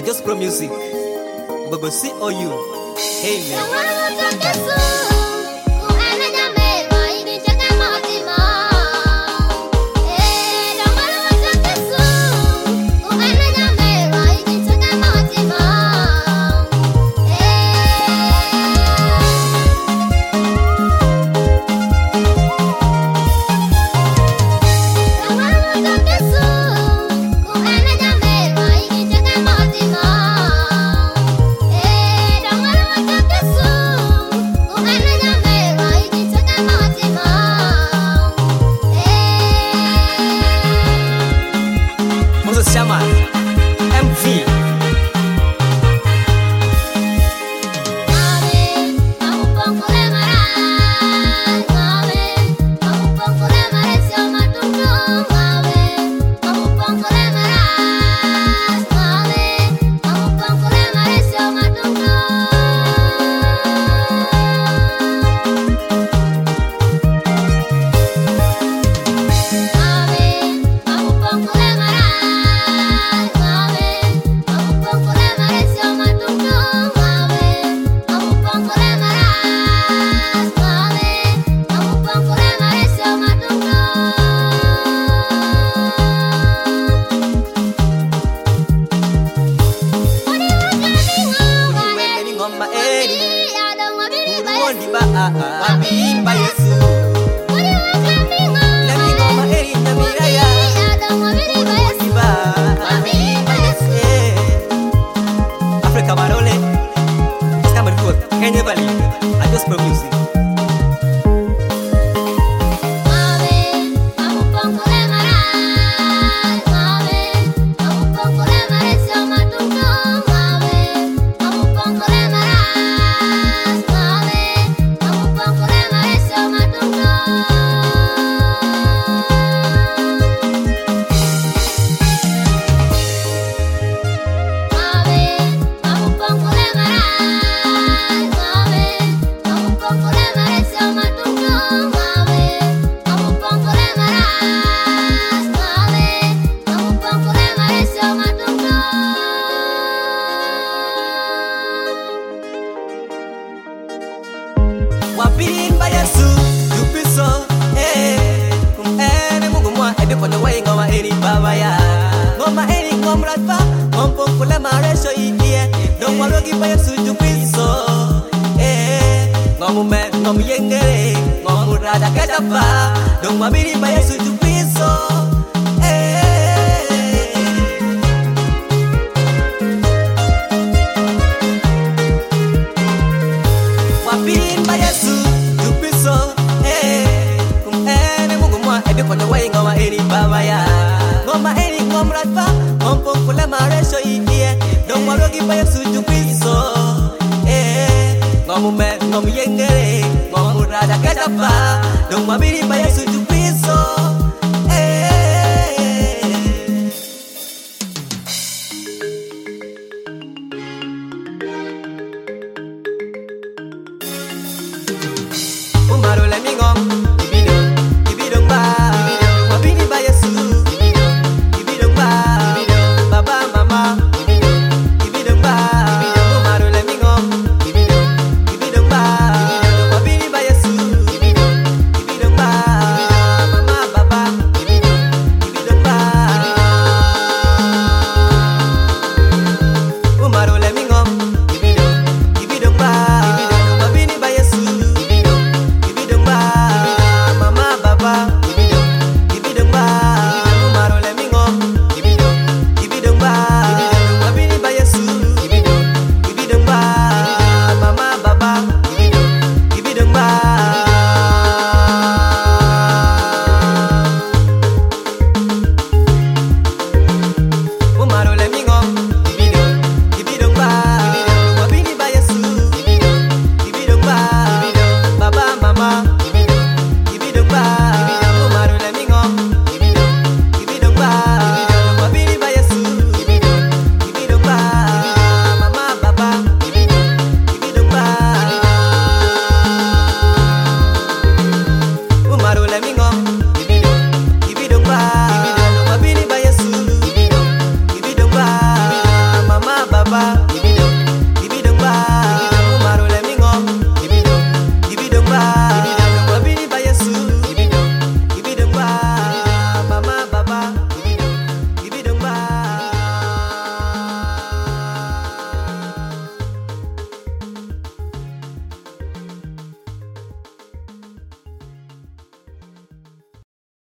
just pro music. We go see all you. Hey man. Chama MV. Wabimba Yesu Nami ngoma eri na miraya Wabimba Yesu Africa Marole Stammer Food Kenya Valley I just pro music. Wabimba Yesu, Jupiso, kumene Mungu mwa edepone wa ngoma eri baba ya. Ngoma eri ngoma ratfa, ngompo kule maresho iye. Don't wanna give Yesu Jupiso, ngomume ngomyengere, ngomurada kedapa. Don't wabimba Yesu Jupiso, Wabimba Yesu, Jupiso, kumene Mungu mwa edepone wa ngoma eri baba ya. Ngoma eri ngoma ratfa, ngompo kule maresho iye. Don't wanna give Yesu Jupiso, ngomume ngomyengere, ngomurada kedapa. Don't wabimba Yesu Jupiso.